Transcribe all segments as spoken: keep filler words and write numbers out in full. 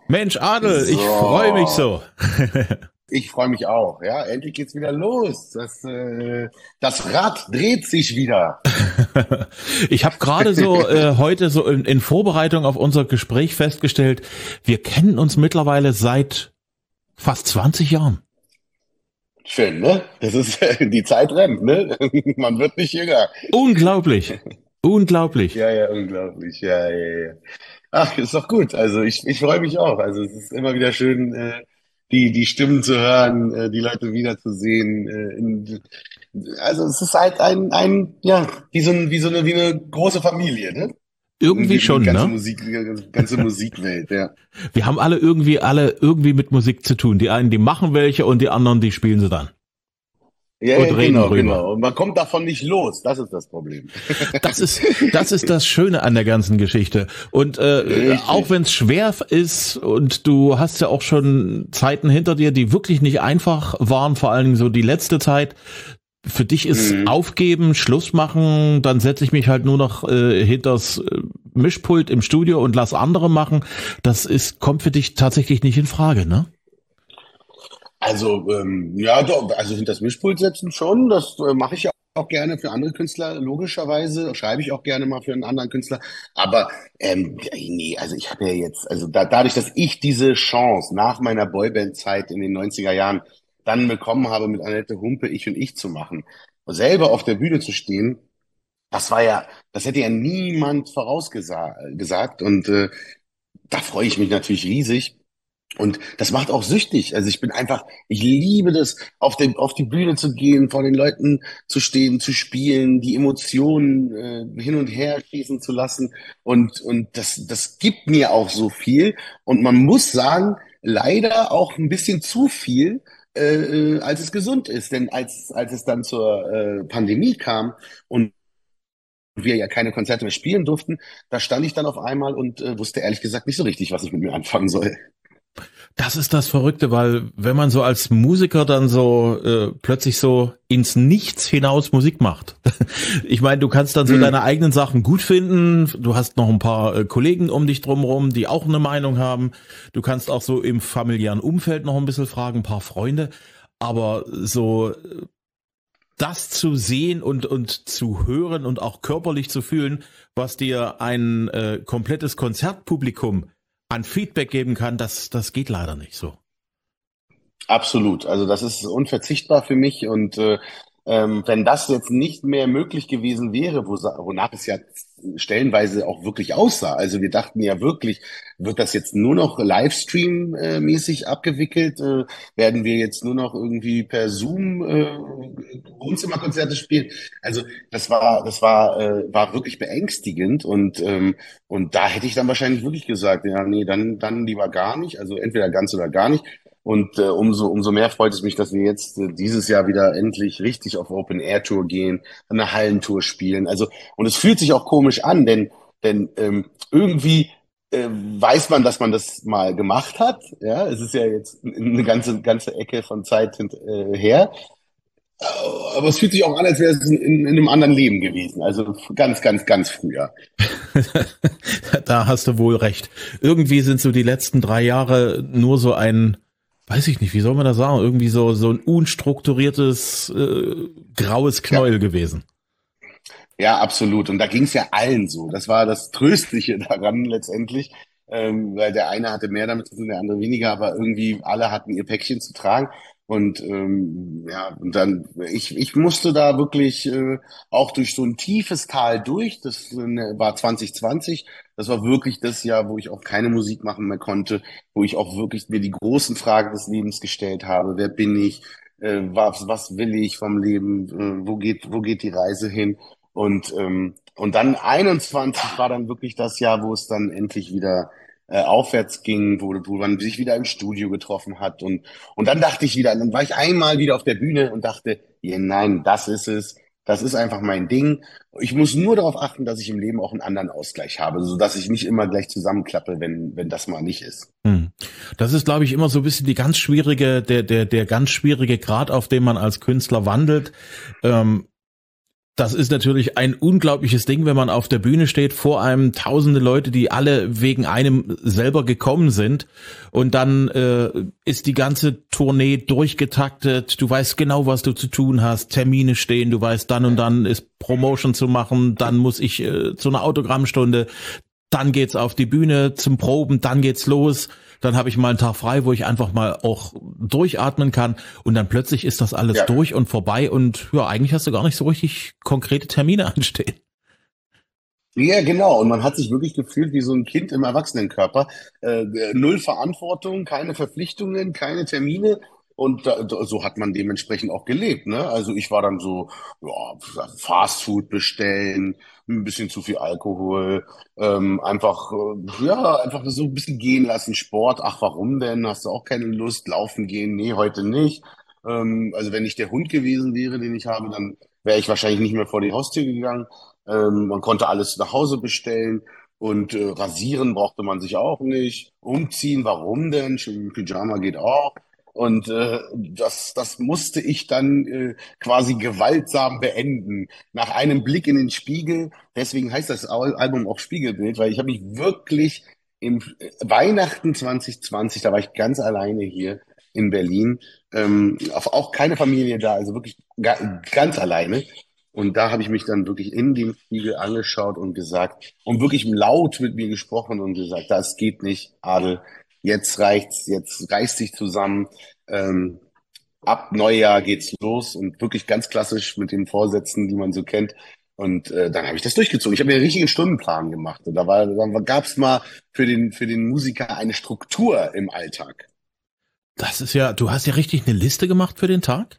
Mensch, Adel, ich freue mich So, so. ich freue mich auch. Ja, endlich geht's wieder los. Das, äh, das Rad dreht sich wieder. Ich habe gerade so äh, heute so in, in Vorbereitung auf unser Gespräch festgestellt, wir kennen uns mittlerweile seit fast zwanzig Jahren. Schön, ne? Das ist die Zeit rennt, ne? Man wird nicht jünger. Unglaublich, unglaublich. Ja, ja, unglaublich. Ja, ja, ja. Ach, ist doch gut. Also ich, ich freue mich auch. Also es ist immer wieder schön, äh, die, die Stimmen zu hören, äh, die Leute wiederzusehen. Äh, in, also es ist halt ein, ein, ja, wie so, ein, wie so eine, wie eine große Familie, ne? Irgendwie Die, die schon, ganze ne? Musik, die ganze Musikwelt, ja. Wir haben alle irgendwie, alle irgendwie mit Musik zu tun. Die einen, die machen welche und die anderen, die spielen sie dann Ja, und ja, reden genau, drüber. genau. Und man kommt davon nicht los. Das ist das Problem. Das ist, das ist das Schöne an der ganzen Geschichte. Und äh, auch Richtig. wenn es schwer ist und du hast ja auch schon Zeiten hinter dir, die wirklich nicht einfach waren, vor allen Dingen so die letzte Zeit. Für dich ist Mhm. aufgeben, Schluss machen, dann setze ich mich halt nur noch äh, hinters äh, Mischpult im Studio und lass andere machen. Das ist, kommt für dich tatsächlich nicht in Frage, ne? Also, ähm, ja, doch, also hinter das Mischpult setzen schon. Das äh, mache ich ja auch gerne für andere Künstler, logischerweise. Schreibe ich auch gerne mal für einen anderen Künstler. Aber ähm, ja, nee, also ich habe ja jetzt, also da, dadurch, dass ich diese Chance nach meiner Boyband-Zeit in den neunziger Jahren dann bekommen habe, mit Annette Humpe Ich und Ich zu machen, selber auf der Bühne zu stehen, das war ja, das hätte ja niemand vorausgesagt. Und äh, da freue ich mich natürlich riesig. Und das macht auch süchtig. Also ich bin einfach, ich liebe das, auf den, auf die Bühne zu gehen, vor den Leuten zu stehen, zu spielen, die Emotionen äh, hin und her schießen zu lassen. Und, und das, das gibt mir auch so viel. Und man muss sagen, leider auch ein bisschen zu viel, äh, äh, als es gesund ist. Denn als, als es dann zur äh, Pandemie kam und wir ja keine Konzerte mehr spielen durften, da stand ich dann auf einmal und äh, wusste ehrlich gesagt nicht so richtig, was ich mit mir anfangen soll. Das ist das Verrückte, weil wenn man so als Musiker dann so äh, plötzlich so ins Nichts hinaus Musik macht. Ich meine, du kannst dann so Hm. deine eigenen Sachen gut finden. Du hast noch ein paar äh, Kollegen um dich drumherum, die auch eine Meinung haben. Du kannst auch so im familiären Umfeld noch ein bisschen fragen, ein paar Freunde. Aber so äh, das zu sehen und und zu hören und auch körperlich zu fühlen, was dir ein äh, komplettes Konzertpublikum an Feedback geben kann, das das geht leider nicht so. Absolut. Also das ist unverzichtbar für mich und äh, ähm, wenn das jetzt nicht mehr möglich gewesen wäre, wo, wonach es ja stellenweise auch wirklich aussah. Also wir dachten ja wirklich, wird das jetzt nur noch Livestream-mäßig abgewickelt? Äh, werden wir jetzt nur noch irgendwie per Zoom äh, Wohnzimmerkonzerte spielen? Also das war, das war, äh, war wirklich beängstigend und ähm, und da hätte ich dann wahrscheinlich wirklich gesagt, ja, nee, dann dann lieber gar nicht. Also entweder ganz oder gar nicht. Und äh, umso, umso mehr freut es mich, dass wir jetzt äh, dieses Jahr wieder endlich richtig auf Open Air Tour gehen, eine Hallentour spielen. Also, und es fühlt sich auch komisch an, denn, denn ähm, irgendwie äh, weiß man, dass man das mal gemacht hat. Ja, es ist ja jetzt eine ganze, ganze Ecke von Zeit hint, äh, her. Aber es fühlt sich auch an, als wäre es in, in einem anderen Leben gewesen. Also ganz, ganz, ganz früher. Da hast du wohl recht. Irgendwie sind so die letzten drei Jahre nur so ein, weiß ich nicht, wie soll man das sagen, irgendwie so so ein unstrukturiertes äh, graues Ja. Knäuel gewesen. Ja, absolut. Und da ging es ja allen so. Das war das Tröstliche daran letztendlich, ähm, weil der eine hatte mehr damit zu tun, der andere weniger, aber irgendwie alle hatten ihr Päckchen zu tragen. Und ähm, ja, und dann, ich, ich musste da wirklich äh, auch durch so ein tiefes Tal durch. Das äh, war zwanzig zwanzig. Das war wirklich das Jahr, wo ich auch keine Musik machen mehr konnte, wo ich auch wirklich mir die großen Fragen des Lebens gestellt habe. Wer bin ich? Äh, was, was will ich vom Leben? Äh, wo geht, wo geht die Reise hin? Und, ähm, und dann einundzwanzig war dann wirklich das Jahr, wo es dann endlich wieder äh, aufwärts ging, wo, wo man sich wieder im Studio getroffen hat. Und, und dann dachte ich wieder, dann war ich einmal wieder auf der Bühne und dachte, ja, nein, das ist es. Das ist einfach mein Ding. Ich muss nur darauf achten, dass ich im Leben auch einen anderen Ausgleich habe, sodass ich nicht immer gleich zusammenklappe, wenn, wenn das mal nicht ist. Hm. Das ist, glaube ich, immer so ein bisschen die ganz schwierige, der der der ganz schwierige Grad, auf dem man als Künstler wandelt. Ähm, Das ist natürlich ein unglaubliches Ding, wenn man auf der Bühne steht, vor einem tausende Leute, die alle wegen einem selber gekommen sind. Und dann äh, ist die ganze Tournee durchgetaktet. Du weißt genau, was du zu tun hast. Termine stehen. Du weißt, dann und dann ist Promotion zu machen. Dann muss ich äh, zu einer Autogrammstunde. Dann geht's auf die Bühne zum Proben. Dann geht's los. Dann habe ich mal einen Tag frei, wo ich einfach mal auch durchatmen kann und dann plötzlich ist das alles Ja. durch und vorbei und ja, eigentlich hast du gar nicht so richtig konkrete Termine anstehen. Ja, genau. Und man hat sich wirklich gefühlt wie so ein Kind im Erwachsenenkörper. Äh, null Verantwortung, keine Verpflichtungen, keine Termine. Und da, da- so hat man dementsprechend auch gelebt, ne? Also ich war dann so, ja, Fast Food bestellen, ein bisschen zu viel Alkohol, ähm, einfach, äh, ja, einfach so ein bisschen gehen lassen, Sport. Ach, warum denn? Hast du auch keine Lust? Laufen gehen? Nee, heute nicht. Ähm, also wenn ich der Hund gewesen wäre, den ich habe, dann wäre ich wahrscheinlich nicht mehr vor die Haustür gegangen. Ähm, man konnte alles nach Hause bestellen und äh, rasieren brauchte man sich auch nicht. Umziehen, warum denn? Schön Pyjama geht auch. Und äh, das, das musste ich dann äh, quasi gewaltsam beenden. Nach einem Blick in den Spiegel, deswegen heißt das Al- Album auch Spiegelbild, weil ich habe mich wirklich im äh, Weihnachten zwanzig zwanzig, da war ich ganz alleine hier in Berlin, ähm, auf, auch keine Familie da, also wirklich ga, ganz alleine. Und da habe ich mich dann wirklich in den Spiegel angeschaut und gesagt und wirklich laut mit mir gesprochen und gesagt, das geht nicht, Adel, jetzt reicht's, jetzt reiß dich zusammen. Ähm, ab Neujahr geht's los und wirklich ganz klassisch mit den Vorsätzen, die man so kennt. Und äh, dann habe ich das durchgezogen. Ich habe mir einen richtigen Stundenplan gemacht. Und da war, da gab's mal für den für den Musiker eine Struktur im Alltag. Das ist ja, du hast ja richtig eine Liste gemacht für den Tag?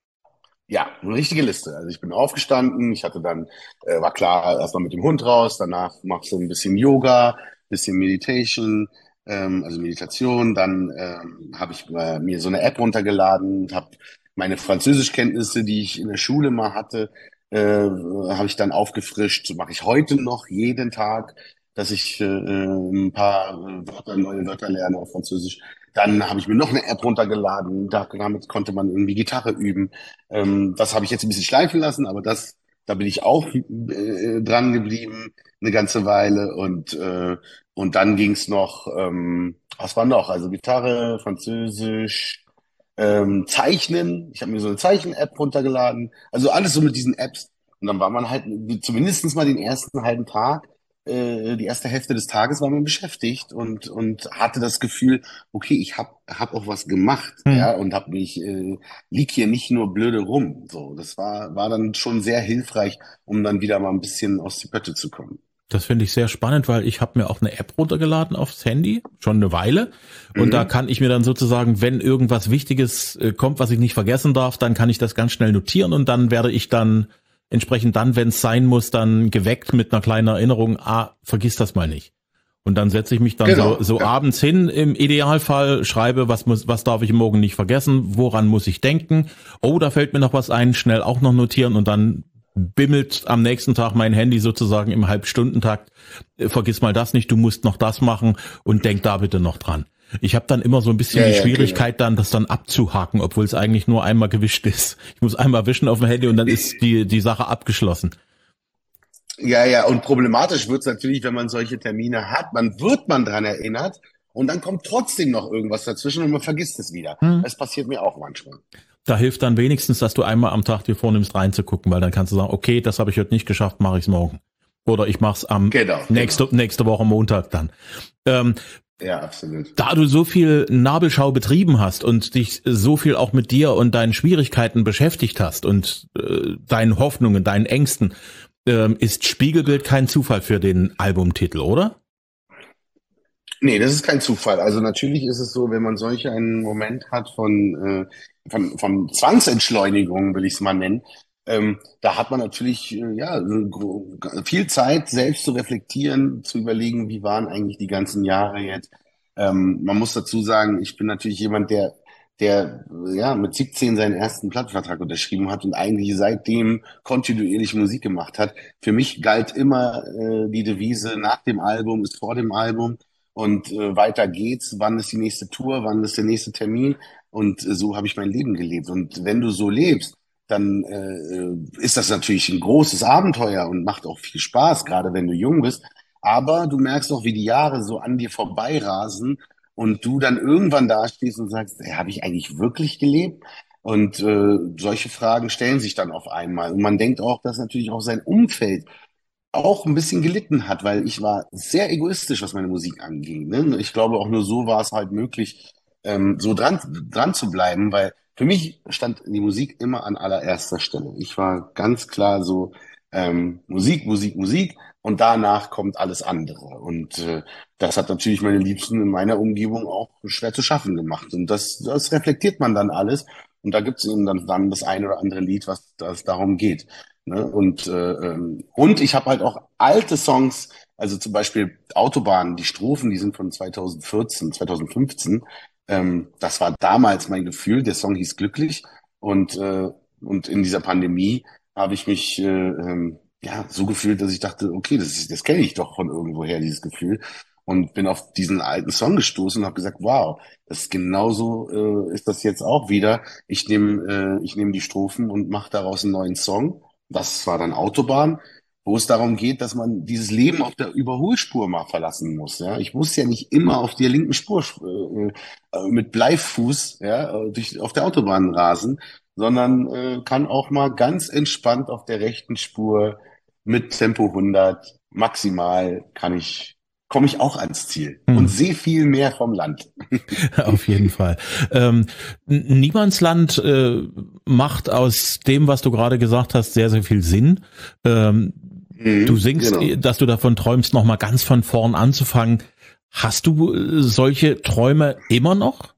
Ja, eine richtige Liste. Also ich bin aufgestanden, ich hatte dann, äh, war klar, erstmal mit dem Hund raus, danach machst du ein bisschen Yoga, bisschen Meditation, ähm, also Meditation, dann ähm, habe ich äh, mir so eine App runtergeladen, habe meine Französischkenntnisse, die ich in der Schule mal hatte, äh, habe ich dann aufgefrischt. So mache ich heute noch jeden Tag, dass ich äh, ein paar äh, Wörter, neue Wörter lerne auf Französisch. Dann habe ich mir noch eine App runtergeladen, da, damit konnte man irgendwie Gitarre üben. Ähm, das habe ich jetzt ein bisschen schleifen lassen, aber das, da bin ich auch äh, dran geblieben eine ganze Weile und äh, und dann ging's noch, ähm, was war noch? Also Gitarre, Französisch, ähm, Zeichnen. Ich habe mir so eine Zeichen-App runtergeladen. Also alles so mit diesen Apps. Und dann war man halt zumindest mal den ersten halben Tag, äh, die erste Hälfte des Tages war man beschäftigt und und hatte das Gefühl, okay, ich hab hab auch was gemacht, Hm. ja, und hab mich äh, lieg hier nicht nur blöde rum. So, das war war dann schon sehr hilfreich, um dann wieder mal ein bisschen aus die Pötte zu kommen. Das finde ich sehr spannend, weil ich habe mir auch eine App runtergeladen aufs Handy, schon eine Weile. Und da Mhm. kann ich mir dann sozusagen, wenn irgendwas Wichtiges äh, kommt, was ich nicht vergessen darf, dann kann ich das ganz schnell notieren und dann werde ich dann entsprechend dann, wenn es sein muss, dann geweckt mit einer kleinen Erinnerung, ah, vergiss das mal nicht. Und dann setze ich mich dann so, Genau, so ja. abends hin, im Idealfall schreibe, was muss, was darf ich morgen nicht vergessen, woran muss ich denken. Oh, da fällt mir noch was ein, schnell auch noch notieren und dann bimmelt am nächsten Tag mein Handy sozusagen im Halbstundentakt. Äh, Vergiss mal das nicht, du musst noch das machen und denk da bitte noch dran. Ich habe dann immer so ein bisschen Ja, die ja, genau. Schwierigkeit, dann das dann abzuhaken, obwohl es eigentlich nur einmal gewischt ist. Ich muss einmal wischen auf dem Handy und dann ist die die Sache abgeschlossen. Ja, ja, und problematisch wird's natürlich, wenn man solche Termine hat. Man wird man dran erinnert und dann kommt trotzdem noch irgendwas dazwischen und man vergisst es wieder. Hm. Das passiert mir auch manchmal. Da hilft dann wenigstens, dass du einmal am Tag dir vornimmst reinzugucken, weil dann kannst du sagen, okay, das habe ich heute nicht geschafft, mache ich's morgen. Oder ich mach's am Genau, nächste, genau. nächste Woche Montag dann. Ähm, Ja, absolut. Da du so viel Nabelschau betrieben hast und dich so viel auch mit dir und deinen Schwierigkeiten beschäftigt hast und äh, deinen Hoffnungen, deinen Ängsten, ähm, ist Spiegelbild kein Zufall für den Albumtitel, oder? Nee, das ist kein Zufall. Also natürlich ist es so, wenn man solch einen Moment hat von, äh, von, von Zwangsentschleunigung, will ich es mal nennen, ähm, da hat man natürlich äh, ja so gro- viel Zeit, selbst zu reflektieren, zu überlegen, wie waren eigentlich die ganzen Jahre jetzt. Ähm, man muss dazu sagen, ich bin natürlich jemand, der, der äh, ja mit siebzehn seinen ersten Plattenvertrag unterschrieben hat und eigentlich seitdem kontinuierlich Musik gemacht hat. Für mich galt immer äh, die Devise, nach dem Album ist vor dem Album. Und äh, weiter geht's. Wann ist die nächste Tour? Wann ist der nächste Termin? Und äh, so habe ich mein Leben gelebt. Und wenn du so lebst, dann äh, ist das natürlich ein großes Abenteuer und macht auch viel Spaß, gerade wenn du jung bist. Aber du merkst auch, wie die Jahre so an dir vorbeirasen und du dann irgendwann dastehst und sagst, hey, habe ich eigentlich wirklich gelebt? Und äh, solche Fragen stellen sich dann auf einmal. Und man denkt auch, dass natürlich auch sein Umfeld auch ein bisschen gelitten hat, weil ich war sehr egoistisch, was meine Musik anging. Ne? Ich glaube, auch nur so war es halt möglich, ähm, so dran, dran zu bleiben, weil für mich stand die Musik immer an allererster Stelle. Ich war ganz klar so, ähm, Musik, Musik, Musik und danach kommt alles andere. Und äh, das hat natürlich meine Liebsten in meiner Umgebung auch schwer zu schaffen gemacht. Und das, das reflektiert man dann alles. Und da gibt es eben dann, dann das eine oder andere Lied, was das darum geht. Ne? Und, äh, ähm, und ich habe halt auch alte Songs, also zum Beispiel Autobahn, die Strophen, die sind von zweitausendvierzehn, zweitausendfünfzehn. Ähm, das war damals mein Gefühl. Der Song hieß Glücklich. Und, äh, und in dieser Pandemie habe ich mich äh, ähm, ja so gefühlt, dass ich dachte, okay, das ist, das kenne ich doch von irgendwoher, dieses Gefühl. Und bin auf diesen alten Song gestoßen und habe gesagt, wow, das ist genauso äh, ist das jetzt auch wieder. Ich nehme äh, ich nehme die Strophen und mache daraus einen neuen Song. Das war dann Autobahn, wo es darum geht, dass man dieses Leben auf der Überholspur mal verlassen muss. Ja, ich muss ja nicht immer auf der linken Spur äh, äh, mit Bleifuß ja äh, durch auf der Autobahn rasen, sondern äh, kann auch mal ganz entspannt auf der rechten Spur mit Tempo hundert maximal kann ich komme ich auch ans Ziel und Hm. sehe viel mehr vom Land. Auf jeden Fall. Ähm, N- Niemandsland äh, macht aus dem, was du gerade gesagt hast, sehr, sehr viel Sinn. Ähm, du Mhm, singst, genau. dass du davon träumst, nochmal ganz von vorn anzufangen. Hast du äh, solche Träume immer noch?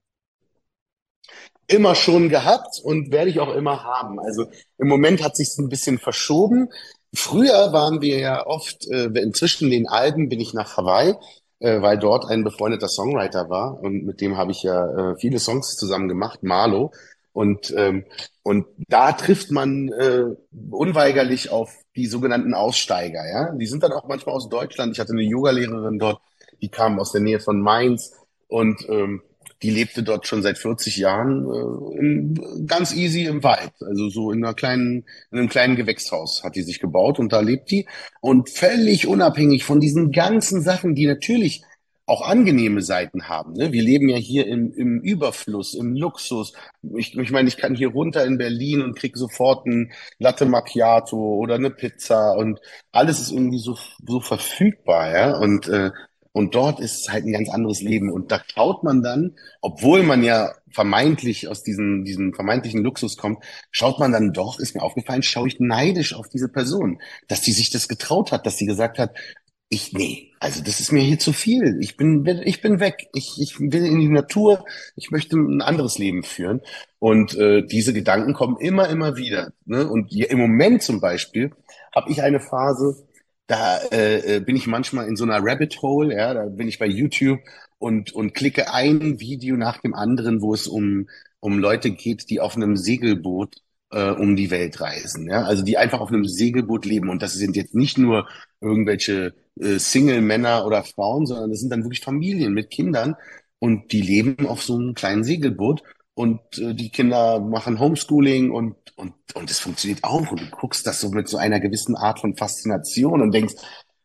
Immer schon gehabt und werde ich auch immer haben. Also im Moment hat sich ein bisschen verschoben. Früher waren wir ja oft, äh, inzwischen den Alben bin ich nach Hawaii, äh, weil dort ein befreundeter Songwriter war und mit dem habe ich ja äh, viele Songs zusammen gemacht, Marlo. Und, ähm, und da trifft man äh, unweigerlich auf die sogenannten Aussteiger, ja. Die sind dann auch manchmal aus Deutschland. Ich hatte eine Yogalehrerin dort, die kam aus der Nähe von Mainz und ähm, die lebte dort schon seit vierzig Jahren äh, in, ganz easy im Wald. Also so in einer kleinen, in einem kleinen Gewächshaus hat die sich gebaut und da lebt die. Und völlig unabhängig von diesen ganzen Sachen, die natürlich auch angenehme Seiten haben. Ne? Wir leben ja hier im, im Überfluss, im Luxus. Ich, ich meine, ich kann hier runter in Berlin und krieg sofort ein Latte Macchiato oder eine Pizza und alles ist irgendwie so, so verfügbar, ja. Und äh, und dort ist es halt ein ganz anderes Leben. Und da schaut man dann, obwohl man ja vermeintlich aus diesem, diesem vermeintlichen Luxus kommt, schaut man dann doch, ist mir aufgefallen, schaue ich neidisch auf diese Person, dass die sich das getraut hat, dass sie gesagt hat, ich, nee, also das ist mir hier zu viel. Ich bin, ich bin weg. Ich, ich will in die Natur. Ich möchte ein anderes Leben führen. Und äh, diese Gedanken kommen immer, immer wieder. Ne? Und je- im Moment zum Beispiel habe ich eine Phase, da äh, äh, bin ich manchmal in so einer Rabbit Hole, ja, da bin ich bei YouTube und, und klicke ein Video nach dem anderen, wo es um, um Leute geht, die auf einem Segelboot äh, um die Welt reisen, ja, also die einfach auf einem Segelboot leben. Und das sind jetzt nicht nur irgendwelche äh, Single-Männer oder Frauen, sondern das sind dann wirklich Familien mit Kindern und die leben auf so einem kleinen Segelboot und äh, die Kinder machen Homeschooling und und und es funktioniert auch und du guckst das so mit so einer gewissen Art von Faszination und denkst,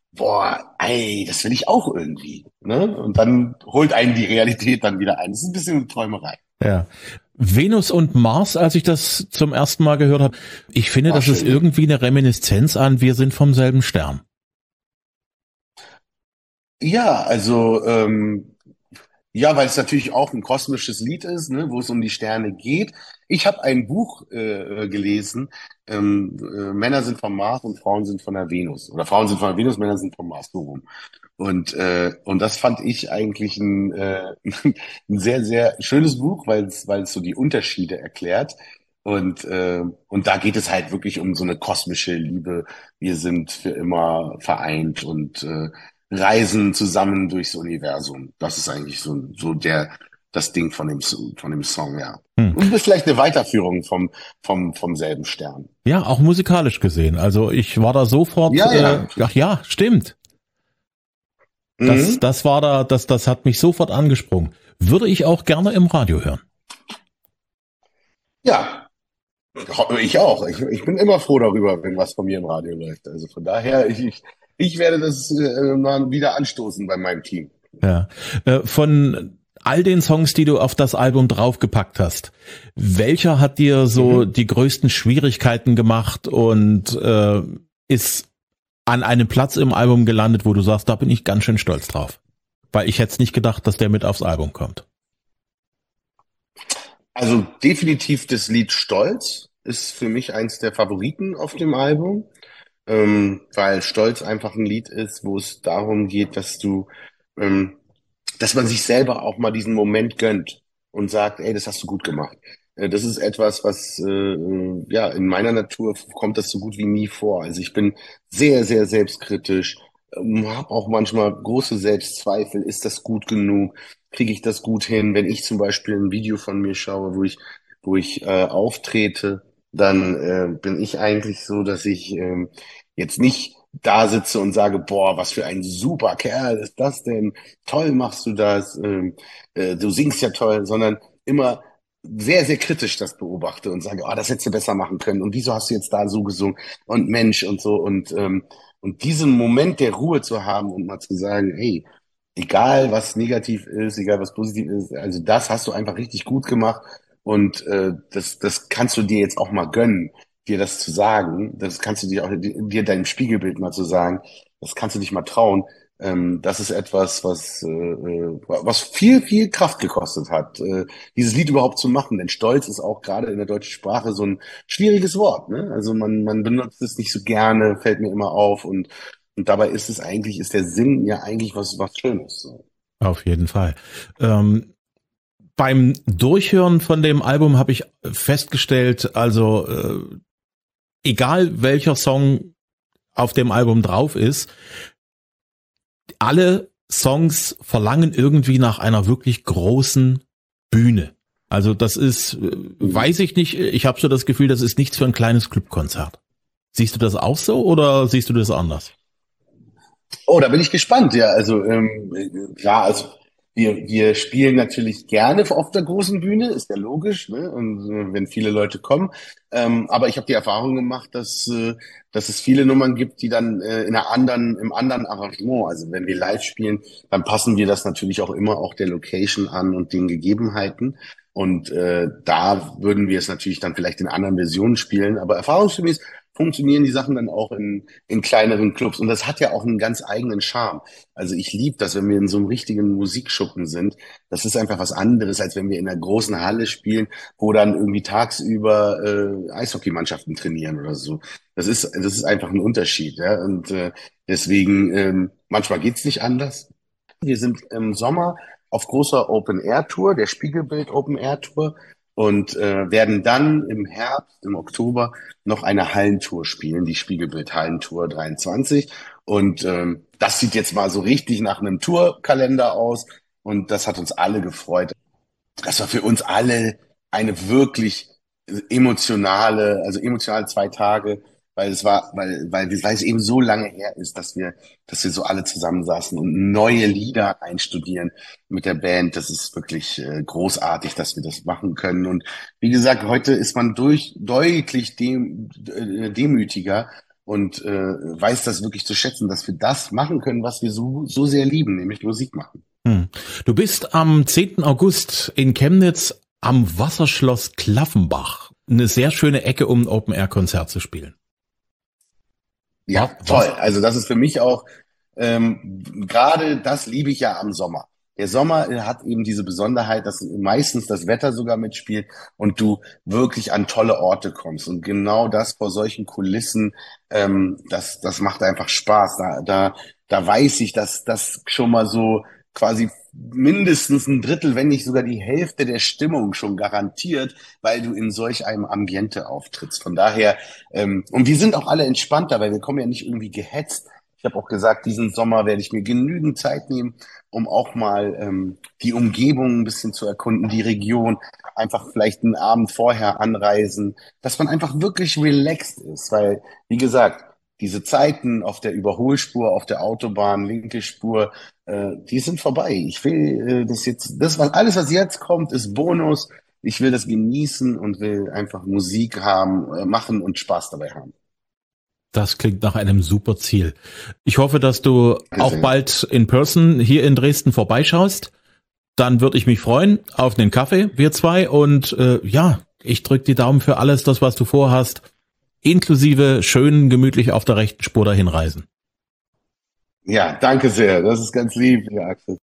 boah, ey, das will ich auch irgendwie, ne? Und dann holt einen die Realität dann wieder ein. Das ist ein bisschen eine Träumerei. Ja. Venus und Mars, als ich das zum ersten Mal gehört habe, ich finde, War das ist schön, ne? irgendwie eine Reminiszenz an Wir sind vom selben Stern. Ja, also ähm, ja, weil es natürlich auch ein kosmisches Lied ist, ne, wo es um die Sterne geht. Ich habe ein Buch äh, gelesen, ähm, äh, Männer sind vom Mars und Frauen sind von der Venus. Oder Frauen sind von der Venus, Männer sind vom Mars, so rum. Und, äh, und das fand ich eigentlich ein, äh, ein sehr, sehr schönes Buch, weil es, weil es so die Unterschiede erklärt. Und, äh, und da geht es halt wirklich um so eine kosmische Liebe. Wir sind für immer vereint und äh, reisen zusammen durchs Universum. Das ist eigentlich so, so der, das Ding von dem, von dem Song, ja. Hm. Und das ist vielleicht eine Weiterführung vom, vom, vom selben Stern. Ja, auch musikalisch gesehen. Also ich war da sofort, Ja, äh, ja. ach ja, stimmt. Das, Mhm. das war da, das, das hat mich sofort angesprungen. Würde ich auch gerne im Radio hören. Ja, Ich auch. Ich, ich bin immer froh darüber, wenn was von mir im Radio läuft. Also von daher, ich, ich, ich werde das äh, mal wieder anstoßen bei meinem Team. Ja. Äh, Von all den Songs, die du auf das Album draufgepackt hast, welcher hat dir so Mhm. die größten Schwierigkeiten gemacht und äh, ist an einem Platz im Album gelandet, wo du sagst, da bin ich ganz schön stolz drauf? Weil ich hätte es nicht gedacht, dass der mit aufs Album kommt. Also definitiv das Lied Stolz ist für mich eins der Favoriten auf dem Album, ähm, weil Stolz einfach ein Lied ist, wo es darum geht, dass du, ähm, dass man sich selber auch mal diesen Moment gönnt und sagt, ey, das hast du gut gemacht. Äh, Das ist etwas, was, äh, äh, ja, in meiner Natur kommt das so gut wie nie vor. Also ich bin sehr, sehr selbstkritisch, ähm, habe auch manchmal große Selbstzweifel. Ist das gut genug? Kriege ich das gut hin? Wenn ich zum Beispiel ein Video von mir schaue, wo ich, wo ich äh, auftrete, dann äh, bin ich eigentlich so, dass ich ähm, jetzt nicht da sitze und sage, boah, was für ein super Kerl ist das denn? Toll machst du das, ähm, äh, du singst ja toll, sondern immer sehr, sehr kritisch das beobachte und sage, oh, das hättest du besser machen können und wieso hast du jetzt da so gesungen und Mensch und so und, ähm, und diesen Moment der Ruhe zu haben und mal zu sagen, hey, egal was negativ ist, egal was positiv ist, also das hast du einfach richtig gut gemacht und äh, das, das kannst du dir jetzt auch mal gönnen, dir das zu sagen, das kannst du dir auch dir deinem Spiegelbild mal zu sagen, das kannst du dich mal trauen. Ähm, das ist etwas, was, äh, äh, was viel, viel Kraft gekostet hat, äh, dieses Lied überhaupt zu machen. Denn Stolz ist auch gerade in der deutschen Sprache so ein schwieriges Wort. Ne? Also man, man benutzt es nicht so gerne, fällt mir immer auf. Und, und dabei ist es eigentlich, ist der Sinn ja eigentlich was, was Schönes. So. Auf jeden Fall. Ähm, beim Durchhören von dem Album habe ich festgestellt, also äh, egal welcher Song auf dem Album drauf ist, alle Songs verlangen irgendwie nach einer wirklich großen Bühne. Also das ist, äh, Mhm. weiß ich nicht, ich habe so das Gefühl, das ist nichts für ein kleines Clubkonzert. Siehst du das auch so oder siehst du das anders? Oh, da bin ich gespannt. Ja, also ähm, ja, also wir wir spielen natürlich gerne auf der großen Bühne, ist ja logisch, ne? Und äh, wenn viele Leute kommen. Ähm, aber ich habe die Erfahrung gemacht, dass äh, dass es viele Nummern gibt, die dann äh, in einer anderen im anderen Arrangement, also wenn wir live spielen, dann passen wir das natürlich auch immer auch der Location an und den Gegebenheiten. Und äh, da würden wir es natürlich dann vielleicht in anderen Versionen spielen. Aber erfahrungsgemäß funktionieren die Sachen dann auch in in kleineren Clubs. Und das hat ja auch einen ganz eigenen Charme. Also ich liebe das, wenn wir in so einem richtigen Musikschuppen sind. Das ist einfach was anderes, als wenn wir in einer großen Halle spielen, wo dann irgendwie tagsüber äh, Eishockeymannschaften trainieren oder so. Das ist, das ist einfach ein Unterschied. Ja? Und äh, deswegen, ähm, manchmal geht's nicht anders. Wir sind im Sommer auf großer Open-Air-Tour, der Spiegelbild Open-Air-Tour, und äh, werden dann im Herbst, im Oktober noch eine Hallentour spielen, die Spiegelbild Hallentour dreiundzwanzig. Und ähm, das sieht jetzt mal so richtig nach einem Tourkalender aus. Und das hat uns alle gefreut. Das war für uns alle eine wirklich emotionale, also emotionale zwei Tage, weil es war, weil, weil, weil es eben so lange her ist, dass wir, dass wir so alle zusammensaßen und neue Lieder einstudieren mit der Band. Das ist wirklich äh, großartig, dass wir das machen können. Und wie gesagt, heute ist man durch deutlich dem, äh, demütiger und äh, weiß das wirklich zu schätzen, dass wir das machen können, was wir so, so sehr lieben, nämlich Musik machen. Hm. Du bist am zehnten August in Chemnitz am Wasserschloss Klaffenbach. Eine sehr schöne Ecke, um ein Open-Air-Konzert zu spielen. Ja, Was? toll. Was? Also das ist für mich auch, ähm, gerade das liebe ich ja am Sommer. Der Sommer äh, hat eben diese Besonderheit, dass meistens das Wetter sogar mitspielt und du wirklich an tolle Orte kommst. Und genau das vor solchen Kulissen, ähm, das, das macht einfach Spaß. Da, da, da weiß ich, dass das schon mal so quasi mindestens ein Drittel, wenn nicht sogar die Hälfte der Stimmung schon garantiert, weil du in solch einem Ambiente auftrittst. Von daher ähm, und wir sind auch alle entspannter, weil wir kommen ja nicht irgendwie gehetzt. Ich habe auch gesagt, diesen Sommer werde ich mir genügend Zeit nehmen, um auch mal ähm, die Umgebung ein bisschen zu erkunden, die Region, einfach vielleicht einen Abend vorher anreisen, dass man einfach wirklich relaxed ist, weil, wie gesagt, diese Zeiten auf der Überholspur, auf der Autobahn, linke Spur, äh, die sind vorbei. Ich will äh, das jetzt, das was alles, was jetzt kommt, ist Bonus. Ich will das genießen und will einfach Musik haben, äh, machen und Spaß dabei haben. Das klingt nach einem super Ziel. Ich hoffe, dass du auch Also, bald in Person hier in Dresden vorbeischaust. Dann würde ich mich freuen auf den Kaffee, wir zwei. Und äh, ja, ich drücke die Daumen für alles, das, was du vorhast, inklusive schön gemütlich auf der rechten Spur dahin reisen. ja, danke sehr. Das ist ganz lieb, ja, Axel.